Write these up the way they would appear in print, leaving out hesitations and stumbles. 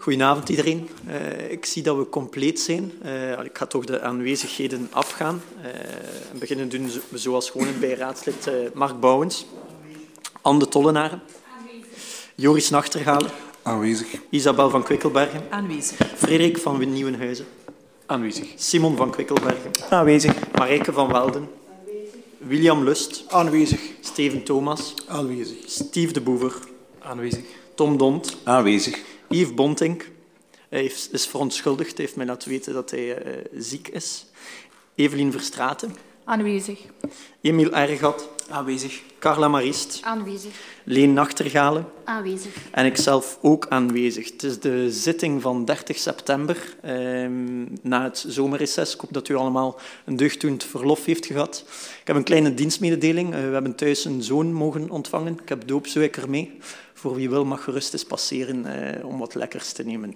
Goedenavond iedereen. Ik zie dat we compleet zijn. Ik ga toch de aanwezigheden afgaan. Beginnen doen we zoals gewoonlijk bij raadslid Mark Bouwens. Anne de Tollenaren. Aanwezig. Joris Nachtergalen. Aanwezig. Isabel van Kwikkelbergen. Aanwezig. Frederik van Nieuwenhuizen. Aanwezig. Simon van Kwikkelbergen. Aanwezig. Marijke van Welden. Aanwezig. William Lust. Aanwezig. Steven Thomas. Aanwezig. Steve de Boever. Aanwezig. Tom Dont. Aanwezig. Yves Bontink. Hij is verontschuldigd. Hij heeft mij laten weten dat hij ziek is. Evelien Verstraeten. Aanwezig. Emiel Ergat. Aanwezig. Carla Mariest. Aanwezig. Leen Nachtergalen. Aanwezig. En ikzelf ook aanwezig. Het is de zitting van 30 september, na het zomerreces. Ik hoop dat u allemaal een deugddoend verlof heeft gehad. Ik heb een kleine dienstmededeling. We hebben thuis een zoon mogen ontvangen. Ik heb doopzwijker mee. Voor wie wil mag gerust eens passeren om wat lekkers te nemen.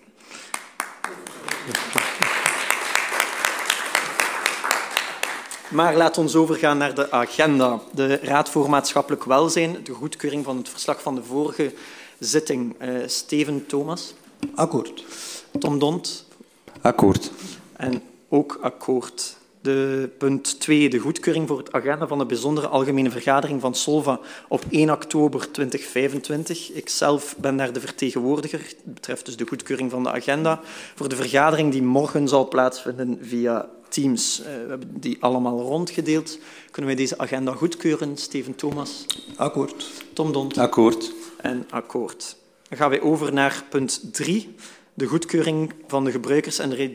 Maar laat ons overgaan naar de agenda. De Raad voor Maatschappelijk Welzijn, de goedkeuring van het verslag van de vorige zitting. Steven Thomas. Akkoord. Tom Dont. Akkoord. En ook akkoord. Punt 2, de goedkeuring voor het agenda van de bijzondere algemene vergadering van Solva op 1 oktober 2025. Ikzelf ben daar de vertegenwoordiger. Het betreft dus de goedkeuring van de agenda voor de vergadering die morgen zal plaatsvinden via Teams. We hebben die allemaal rondgedeeld. Kunnen wij deze agenda goedkeuren? Steven Thomas. Akkoord. Tom Dont. Akkoord. En akkoord. Dan gaan wij over naar punt 3, de goedkeuring van de gebruikers- en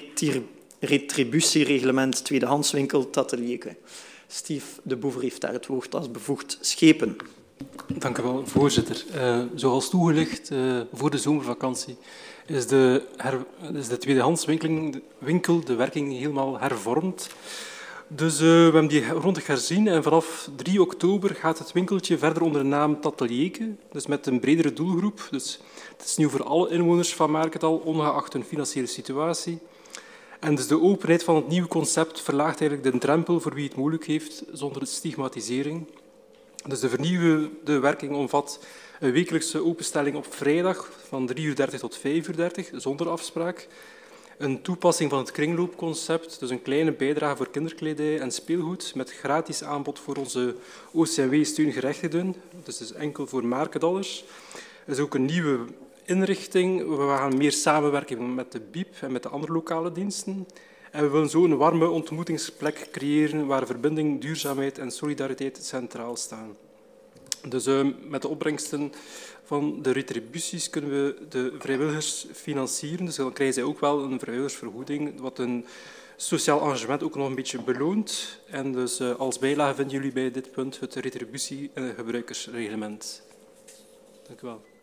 retributiereglement tweedehandswinkel Tatelieke. Steve de Boever heeft daar het woord als bevoegd schepen. Dank u wel, voorzitter. Zoals toegelicht, voor de zomervakantie is de tweedehandswinkel de werking helemaal hervormd. Dus we hebben die grondig herzien en vanaf 3 oktober gaat het winkeltje verder onder de naam Tatelieke, dus met een bredere doelgroep. Dus het is nieuw voor alle inwoners van Merkendal, ongeacht hun financiële situatie. En dus de openheid van het nieuwe concept verlaagt eigenlijk de drempel voor wie het moeilijk heeft, zonder stigmatisering. Dus de vernieuwde werking omvat een wekelijkse openstelling op vrijdag van 3:30 tot 5:30, zonder afspraak. Een toepassing van het kringloopconcept, dus een kleine bijdrage voor kinderkledij en speelgoed, met gratis aanbod voor onze OCMW-steungerechtigden. Dus het is enkel voor Merkendallers. Er is ook een nieuwe inrichting. We gaan meer samenwerken met de BIEB en met de andere lokale diensten. En we willen zo een warme ontmoetingsplek creëren waar verbinding, duurzaamheid en solidariteit centraal staan. Dus met de opbrengsten van de retributies kunnen we de vrijwilligers financieren. Dus dan krijgen zij ook wel een vrijwilligersvergoeding, wat een sociaal engagement ook nog een beetje beloont. En dus als bijlage vinden jullie bij dit punt het retributie- en gebruikersreglement. Dank u wel.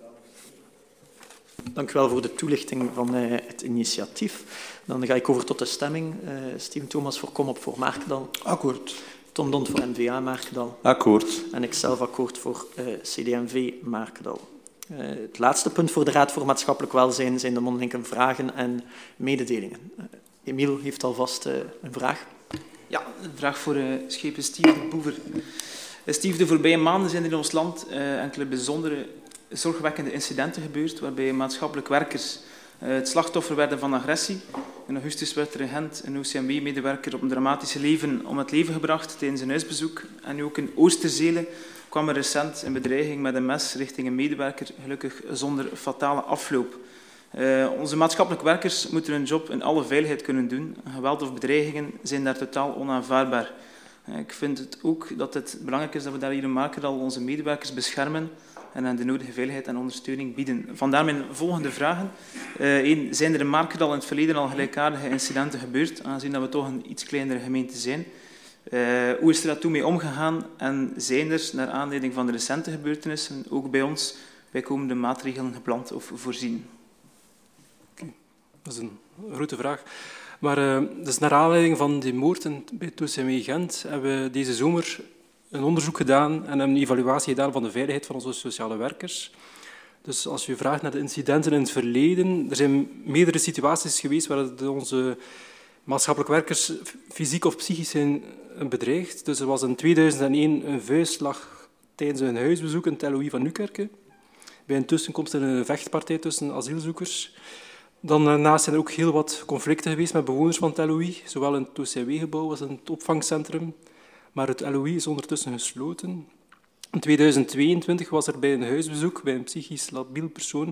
Dank u wel voor de toelichting van het initiatief. Dan ga ik over tot de stemming. Steven Thomas voor Kom op voor Merkendal. Akkoord. Tom Dont voor N-VA Merkendal. Akkoord. En ikzelf akkoord voor CD&V Merkendal. Het laatste punt voor de Raad voor Maatschappelijk Welzijn zijn de mondelinge vragen en mededelingen. Emiel heeft alvast een vraag. Ja, een vraag voor schepen Steve de Boever. Steve, de voorbije maanden zijn er in ons land enkele bijzondere zorgwekkende incidenten gebeurd, waarbij maatschappelijk werkers het slachtoffer werden van agressie. In augustus werd er in Gent een OCMW-medewerker op een dramatische leven om het leven gebracht tijdens een huisbezoek. En nu ook in Oosterzele kwam er recent een bedreiging met een mes richting een medewerker, gelukkig zonder fatale afloop. Onze maatschappelijk werkers moeten hun job in alle veiligheid kunnen doen. Geweld of bedreigingen zijn daar totaal onaanvaardbaar. Ik vind het ook dat het belangrijk is dat we daar hier in Merkendal onze medewerkers beschermen en hen de nodige veiligheid en ondersteuning bieden. Vandaar mijn volgende vragen. 1. Zijn er in Merkendal in het verleden al gelijkaardige incidenten gebeurd, aangezien dat we toch een iets kleinere gemeente zijn? Hoe is er daartoe mee omgegaan en zijn er, naar aanleiding van de recente gebeurtenissen, ook bij ons bijkomende maatregelen gepland of voorzien? Okay. Dat is een grote vraag. Maar dus naar aanleiding van die moord bij het OCMW Gent hebben we deze zomer een onderzoek gedaan en een evaluatie gedaan van de veiligheid van onze sociale werkers. Dus als u vraagt naar de incidenten in het verleden, er zijn meerdere situaties geweest waar onze maatschappelijk werkers fysiek of psychisch zijn bedreigd. Dus er was in 2001 een vuistslag tijdens een huisbezoek in Tel Louis van Nieuwkerke. bij een tussenkomst in een vechtpartij tussen asielzoekers. Dan daarnaast zijn er ook heel wat conflicten geweest met bewoners van het LOI, zowel in het OCW-gebouw als in het opvangcentrum. Maar het LOI is ondertussen gesloten. In 2022 was er bij een huisbezoek bij een psychisch labiel persoon,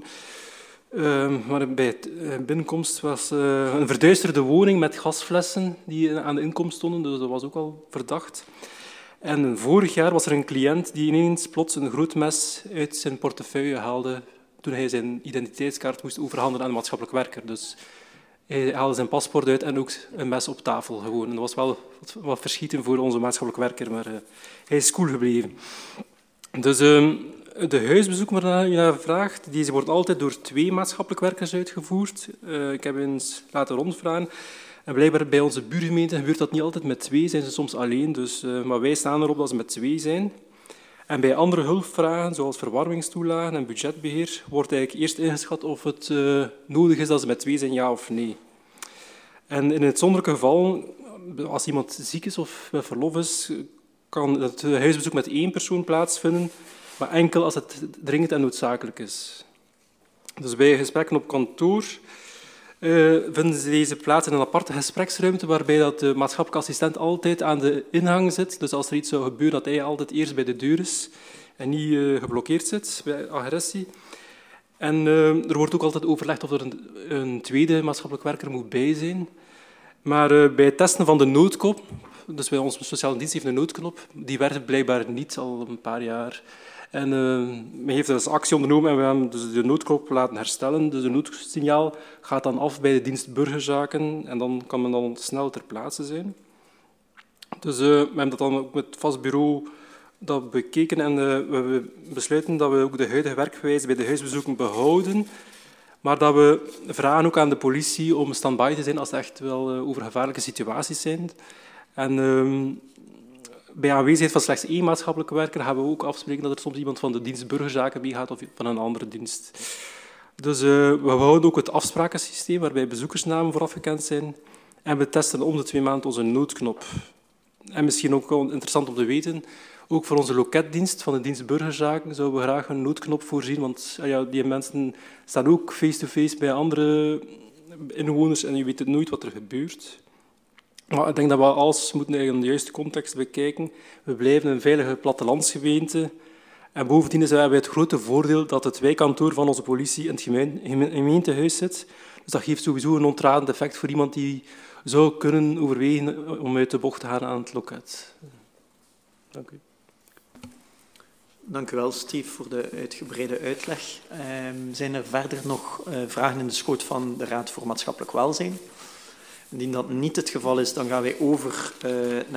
maar bij binnenkomst was een verduisterde woning met gasflessen die aan de inkomst stonden, dus dat was ook al verdacht. En vorig jaar was er een cliënt die ineens plots een groot mes uit zijn portefeuille haalde toen hij zijn identiteitskaart moest overhandigen aan de maatschappelijk werker. Dus hij haalde zijn paspoort uit en ook een mes op tafel gewoon. En dat was wel wat verschieten voor onze maatschappelijk werker, maar hij is cool gebleven. Dus de huisbezoek waar je naar vraagt, die wordt altijd door 2 maatschappelijk werkers uitgevoerd. Ik heb eens laten rondvragen. En blijkbaar bij onze buurgemeente gebeurt dat niet altijd met 2, zijn ze soms alleen. Dus, maar wij staan erop dat ze met 2 zijn. En bij andere hulpvragen, zoals verwarmingstoelagen en budgetbeheer, wordt eigenlijk eerst ingeschat of het nodig is dat ze met 2 zijn, ja of nee. En in uitzonderlijke geval, als iemand ziek is of met verlof is, kan het huisbezoek met 1 persoon plaatsvinden, maar enkel als het dringend en noodzakelijk is. Dus bij gesprekken op kantoor vinden deze plaats in een aparte gespreksruimte, waarbij dat de maatschappelijke assistent altijd aan de ingang zit. Dus als er iets zou gebeuren, dat hij altijd eerst bij de deur is en niet geblokkeerd zit bij agressie. En er wordt ook altijd overlegd of er een tweede maatschappelijk werker moet bij zijn. Maar bij het testen van de noodknop, dus bij onze sociale dienst heeft een noodknop, die werkt blijkbaar niet al een paar jaar. En men heeft dus actie ondernomen en we hebben dus de noodknop laten herstellen. Dus het noodsignaal gaat dan af bij de dienst burgerzaken en dan kan men dan snel ter plaatse zijn. Dus we hebben dat dan ook met het vast bureau dat bekeken en we besluiten dat we ook de huidige werkwijze bij de huisbezoeken behouden, maar dat we vragen ook aan de politie om stand-by te zijn als het echt wel over gevaarlijke situaties zijn. En bij aanwezigheid van slechts 1 maatschappelijke werker gaan we ook afspreken dat er soms iemand van de dienst burgerzaken meegaat of van een andere dienst. Dus we houden ook het afsprakensysteem waarbij bezoekersnamen vooraf gekend zijn en we testen om de 2 maanden onze noodknop. En misschien ook wel interessant om te weten, ook voor onze loketdienst van de dienst burgerzaken zouden we graag een noodknop voorzien, want die mensen staan ook face-to-face bij andere inwoners en je weet nooit wat er gebeurt. Maar ik denk dat we alles moeten in de juiste context bekijken. We blijven een veilige plattelandsgemeente. En bovendien hebben we het grote voordeel dat het wijkkantoor van onze politie in het gemeentehuis zit. Dus dat geeft sowieso een ontradend effect voor iemand die zou kunnen overwegen om uit de bocht te gaan aan het loket. Dank u. Dank u wel, Steve, voor de uitgebreide uitleg. Zijn er verder nog vragen in de schoot van de Raad voor Maatschappelijk Welzijn? Indien dat niet het geval is, dan gaan wij over naar